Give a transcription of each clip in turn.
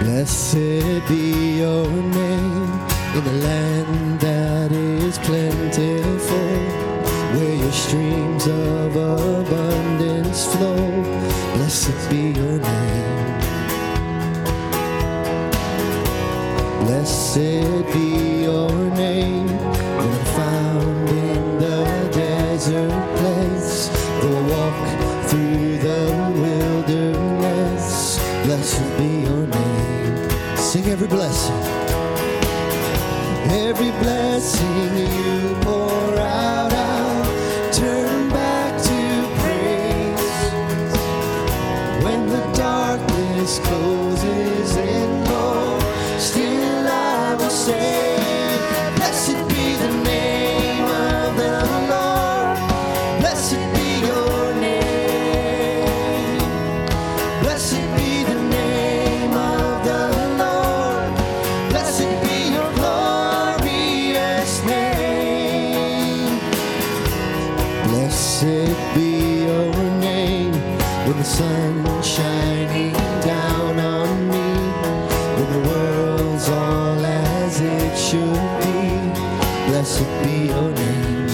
Blessed be your name in the land that is plentiful, where your streams of abundance flow. Blessed be your name. Blessed be your name when I'm found in the desert place, though I walk through the wilderness. Blessed be your name. Sing every blessing. Every blessing you pour out, I'll turn back to praise. When the darkness closes in, Lord, still I will say, blessed be the name of the Lord. Blessed be your name. Blessed be the name of the Lord. Blessed be your glorious name. Blessed be your name when the sun's shining down on me, when the world's all as it should be. Blessed be your name.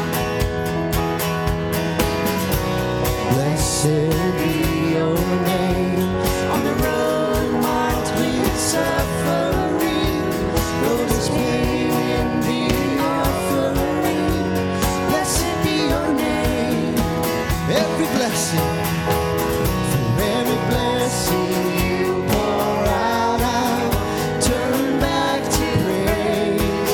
Blessed be your name. On the road marked with suffering, Lord is paying the offering. Blessed be your name. Every blessing, for every blessing you pour out, I'll turn back to praise.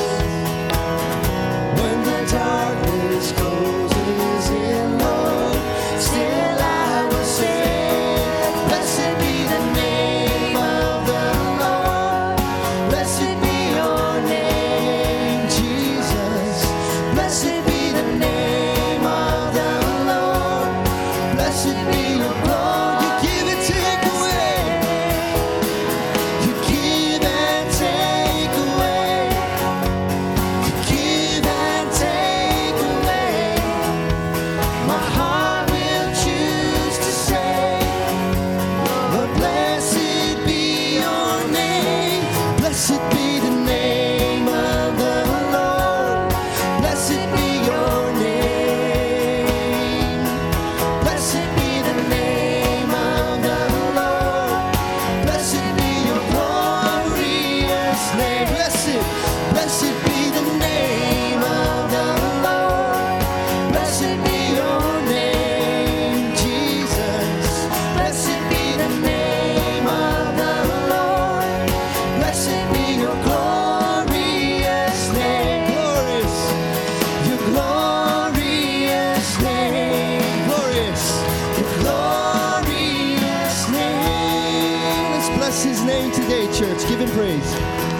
When the darkness closes in, Lord, still I will say, blessed be the name of the Lord. Blessed be your name, Jesus. Blessed be the name of the Lord. Blessed be your glory. You give and take away. You give and take away. You give and take away. My heart will choose to say, Lord, blessed be your name. Blessed be the name of the Lord. Blessed be your name. Blessed be the name of the Lord. Blessed be your glorious name. Blessed be the name of the Lord. Blessed be your name, Jesus. Blessed be the name of the Lord. Blessed be your glorious name. Glorious. Your glorious name. Glorious. Your glorious name. Let's bless his name today, church. Give him praise.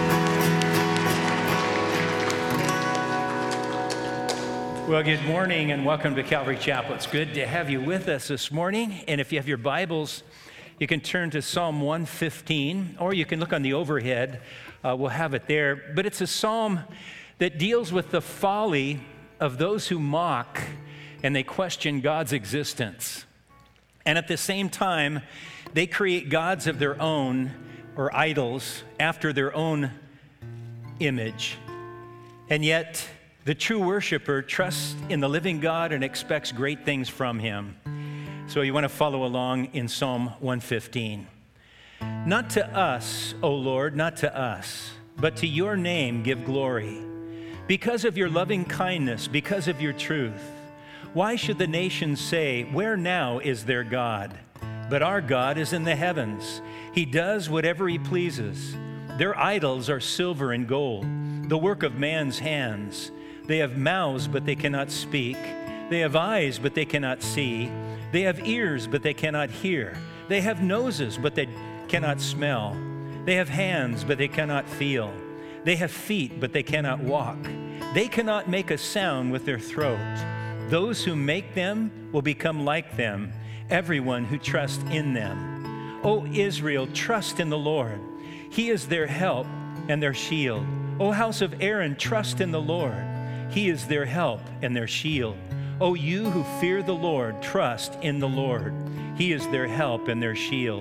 Well, good morning and welcome to Calvary Chapel. It's good to have you with us this morning. And if you have your Bibles, you can turn to Psalm 115, or you can look on the overhead. We'll have it there. But it's a psalm that deals with the folly of those who mock and they question God's existence. And at the same time, they create gods of their own, or idols, after their own image. And yet, the true worshiper trusts in the living God and expects great things from him. So you want to follow along in Psalm 115. Not to us, O Lord, not to us, but to your name give glory. Because of your loving kindness, because of your truth. Why should the nations say, where now is their God? But our God is in the heavens. He does whatever he pleases. Their idols are silver and gold, the work of man's hands. They have mouths, but they cannot speak. They have eyes, but they cannot see. They have ears, but they cannot hear. They have noses, but they cannot smell. They have hands, but they cannot feel. They have feet, but they cannot walk. They cannot make a sound with their throat. Those who make them will become like them, everyone who trusts in them. O Israel, trust in the Lord. He is their help and their shield. O house of Aaron, trust in the Lord. He is their help and their shield. O you who fear the Lord, trust in the Lord. He is their help and their shield.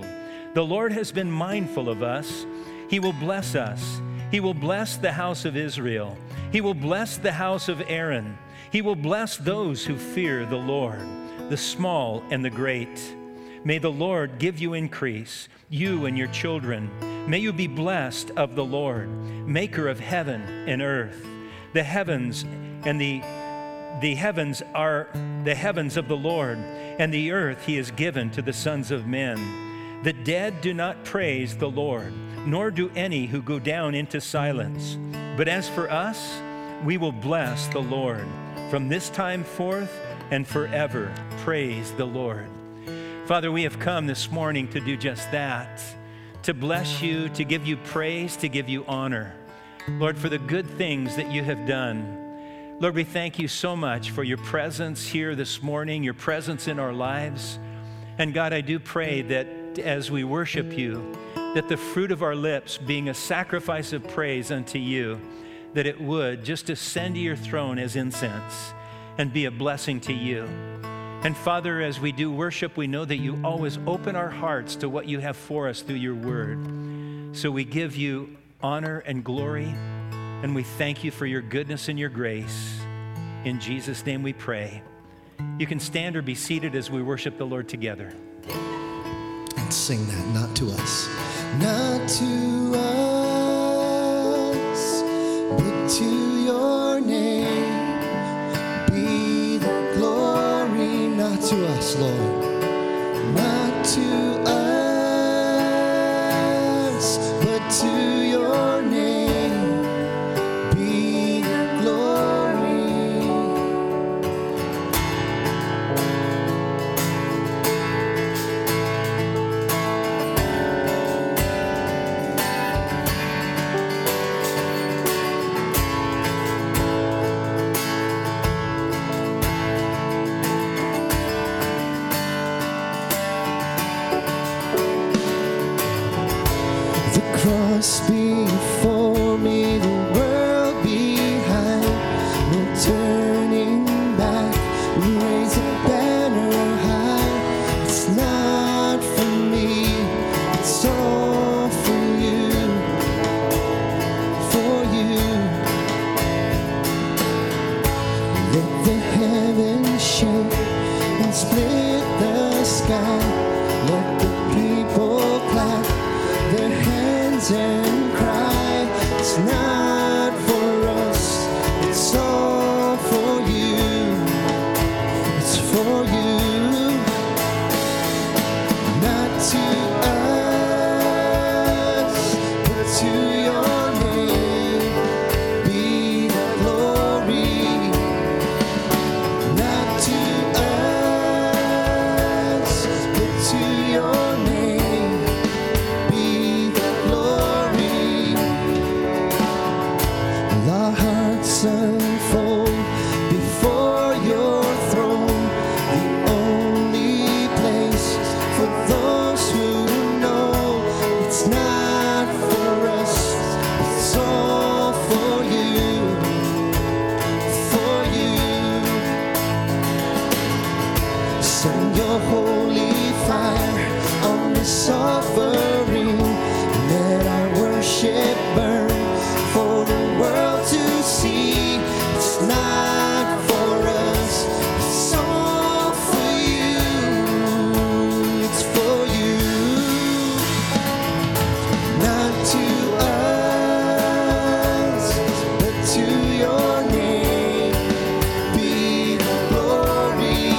The Lord has been mindful of us. He will bless us. He will bless the house of Israel. He will bless the house of Aaron. He will bless those who fear the Lord, the small and the great. May the Lord give you increase, you and your children. May you be blessed of the Lord, maker of heaven and earth. The heavens and the heavens are the heavens of the Lord, and the earth he has given to the sons of men. The dead do not praise the Lord, nor do any who go down into silence. But as for us, we will bless the Lord from this time forth and forever. Praise the Lord. Father, we have come this morning to do just that, to bless you, to give you praise, to give you honor. Lord, for the good things that you have done. Lord, we thank you so much for your presence here this morning, your presence in our lives. And God, I do pray that as we worship you, that the fruit of our lips, being a sacrifice of praise unto you, that it would just ascend to your throne as incense and be a blessing to you. And Father, as we do worship, we know that you always open our hearts to what you have for us through your word. So we give you honor and glory, and we thank you for your goodness and your grace. In Jesus' name we pray. You can stand or be seated as we worship the Lord together. And sing that, not to us. Not to us, but to your name be the glory. Not to us, Lord. Not to us, but to your name be the glory. Cross before me, the world behind, no turning back, raise a banner high. It's not for me, it's all for you, for you. Let the heavens shake and split the sky, let the people clap their hands and cry. It's not for us, it's all for you. It's for you. Not to us, but to your name be the glory. Not to us, but to your name be the glory. Our hearts unfold before your throne, the only place for those who know it's not for us, it's all for you, for you. Send your holy fire on this offering. Let our worship burn for the world to see. It's not for us, it's all for you. It's for you. Not to us, but to your name be the glory.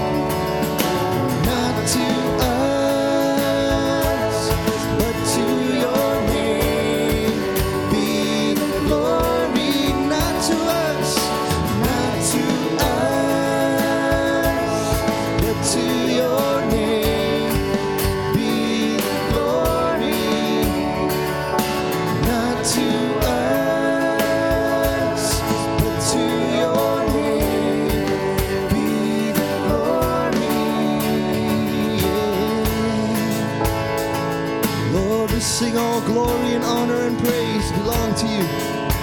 Not to us, but to your name be the glory. Not to us, not to us, but to your name be the glory. Not to us, but to your name be the glory. Yeah. Lord, we sing all glory and honor and praise belong to you.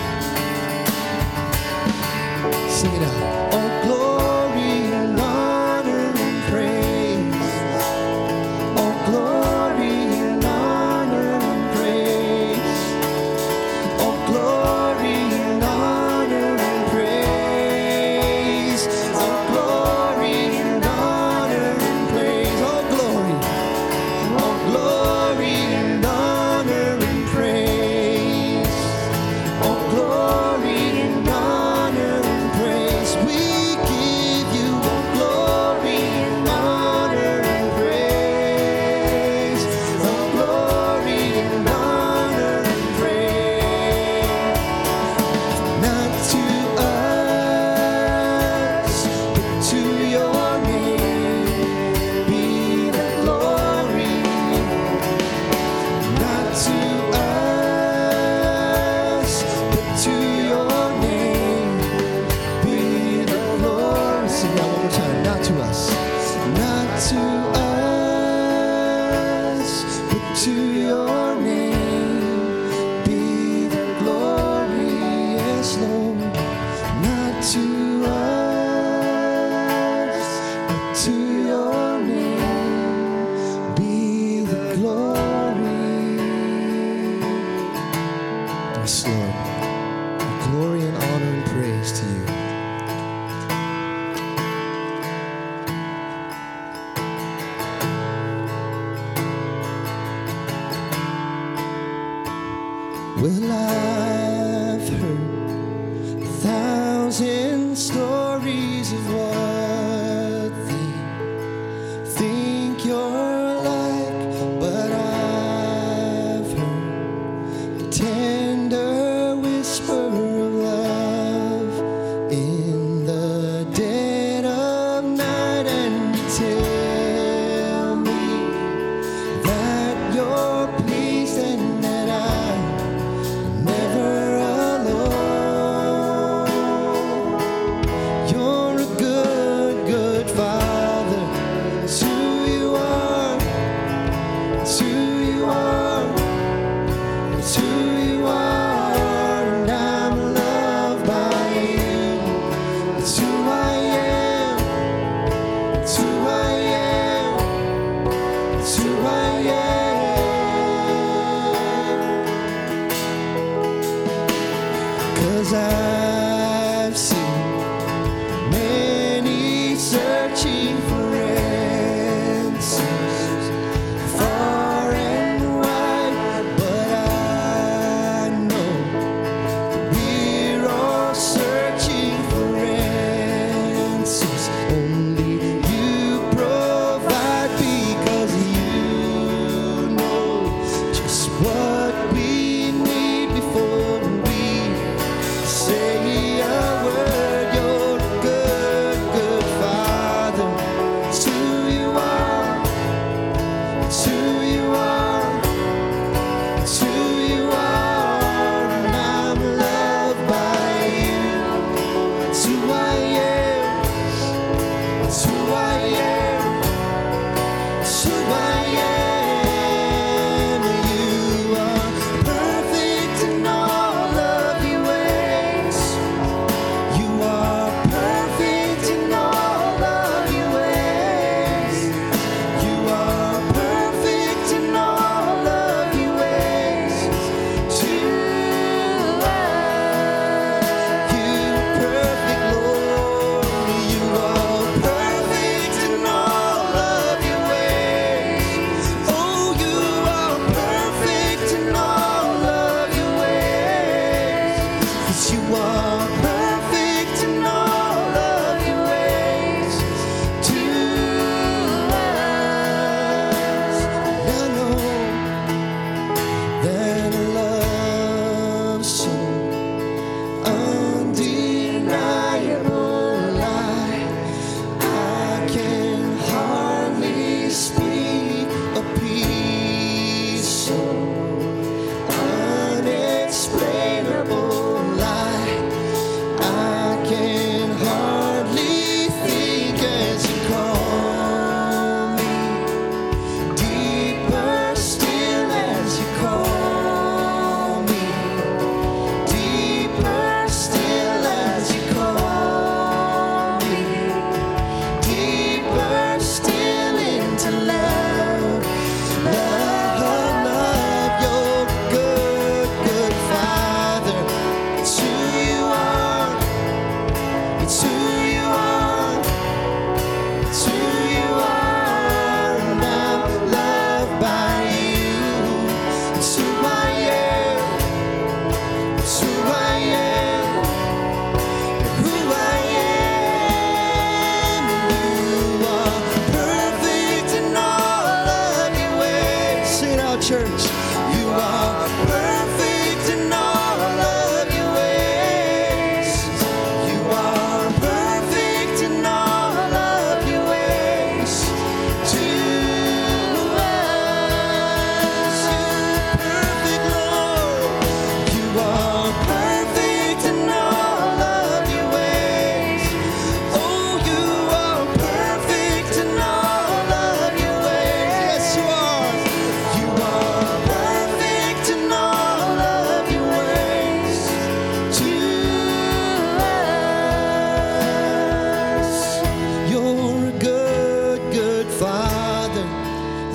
Sing it out. All glory and honor and praise. All glory and to us, but to your name be the glory, yes, Lord. Not to us, but to your name be the glory. Yes, Lord. Glory and honor and praise to you. Well, I've heard 1,000 stories of what they think you're like, but I've heard the tender whisper of love in the dead of night, and you tell me that you're pleased and that I never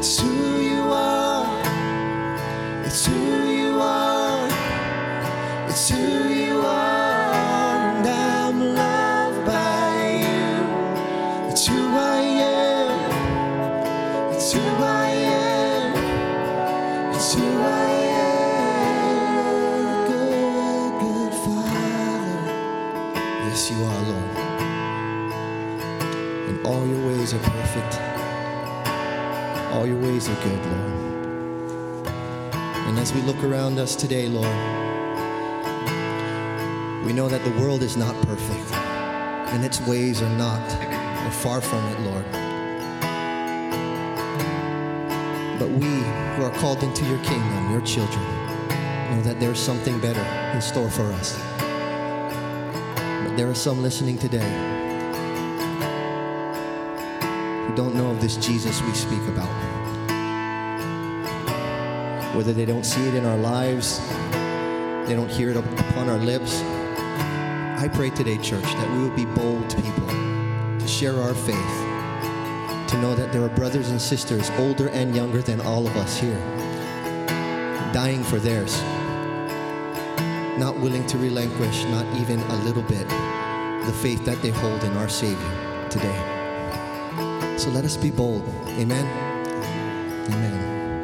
It's who you are. It's who you are. It's who you are. And I'm loved by you. It's who I am. It's who I am. It's who I am. Good, good Father. Yes, you are, Lord. And all your ways are perfect. All your ways are good, Lord. And as we look around us today, Lord, we know that the world is not perfect, and its ways are not, or far from it, Lord. But we who are called into your kingdom, your children, know that there's something better in store for us. But there are some listening today who don't know of this Jesus we speak about. Whether they don't see it in our lives, they don't hear it upon our lips. I pray today, church, that we would be bold people to share our faith, to know that there are brothers and sisters, older and younger than all of us here, dying for theirs, not willing to relinquish, not even a little bit, the faith that they hold in our Savior today. So let us be bold. Amen. Amen.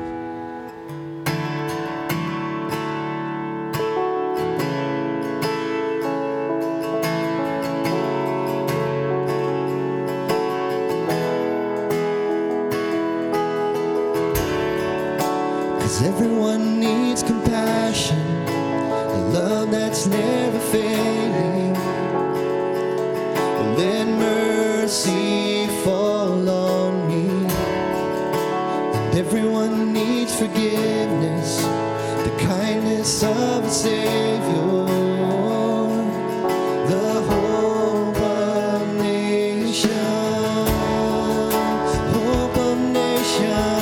Everyone needs compassion, a love that's never failing. Let mercy fall on me. And everyone needs forgiveness, the kindness of a Savior, the hope of nations, hope of nations.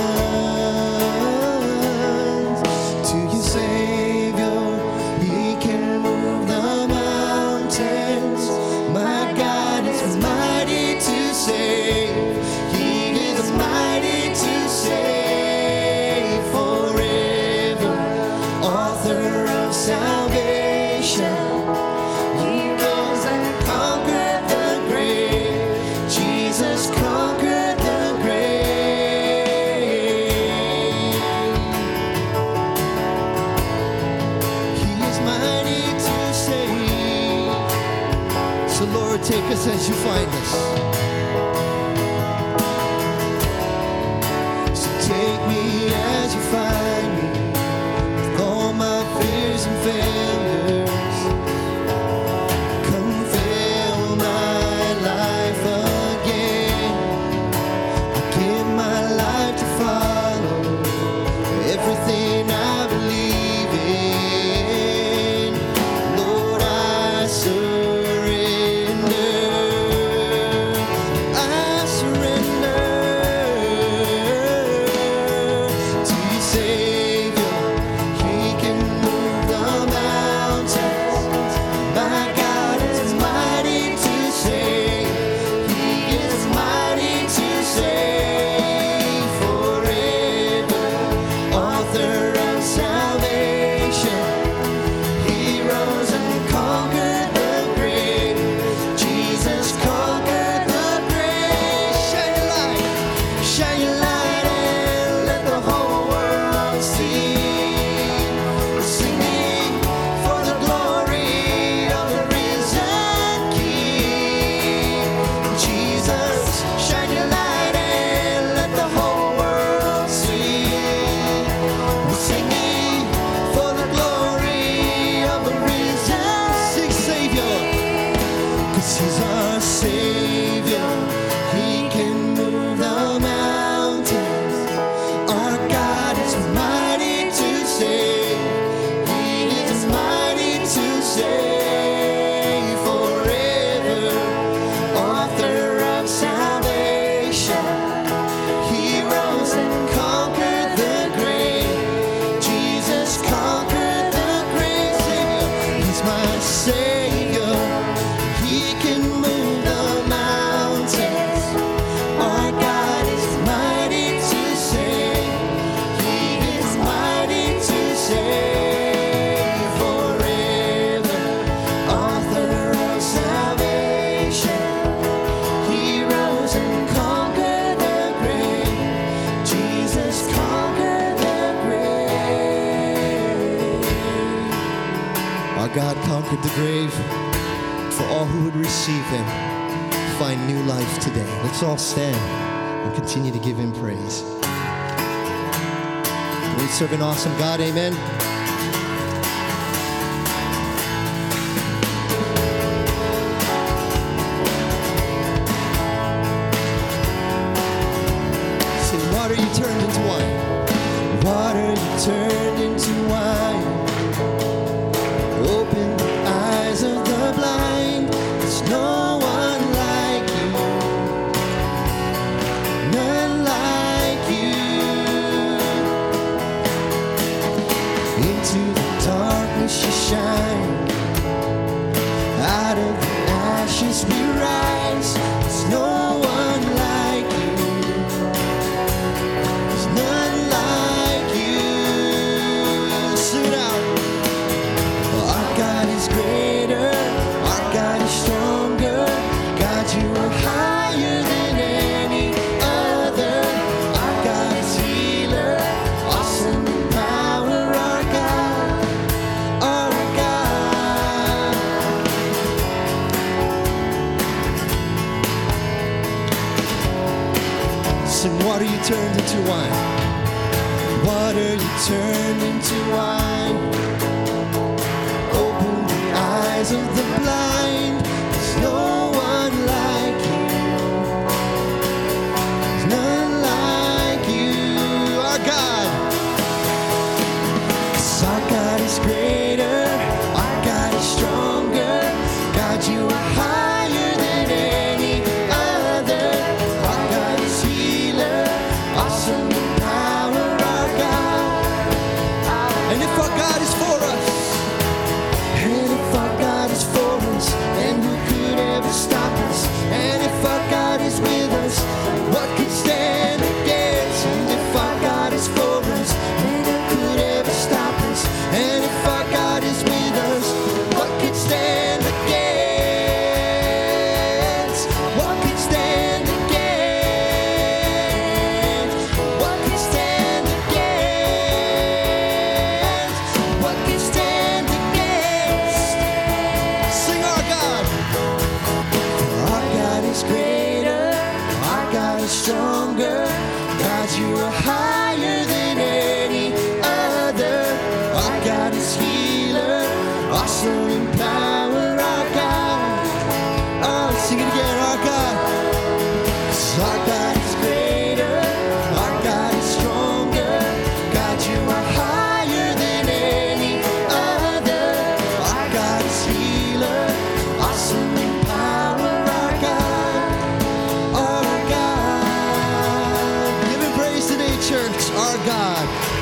Take us as you find us. So take me as you find me, with all my fears and failures. Come fill my life again. I give my life to follow everything I believe in. Lord, I surrender Our God conquered the grave. For all who would receive him, find new life today. Let's all stand and continue to give him praise. We serve an awesome God, amen. See, water you turned into wine. Water you turned into wine. Open the eyes of the blind. There's no one like you. None like you. Into the darkness you shine. Out of the ashes we rise. There's no one like you. There's none like you. Sing it out. Our God is greater. Our God is stronger. God, you are higher than any other. Our God is healer. Awesome in power. Our God. Our God. Sing, water you turned into wine. Water you turned into wine. Open the eyes of the blind. There's no one like you. There's none like you. Our God. 'Cause our God is greater. Our God is stronger. God, you are higher than any other. Our God is healer. Awesome in power. Our God. And if our God is for us, and if our God is for us, then who could ever stop us? And if our God is with us, what could stand against? And if our God is for us, then who could ever stop us? And if our God is with us, what could stand against? What could stand against? What could stand against? What could stand against? Sing our God. For our God is greater. Our God is stronger. God, you are higher than any other. Our God is healer. Awesome in power. Our God. Oh, sing it again. Our God. 'Cause our God is greater. Our God is stronger. God, you are higher than any other. Our God is healer. Awesome in power. Our God. Our God. Give him praise today, church. Our God.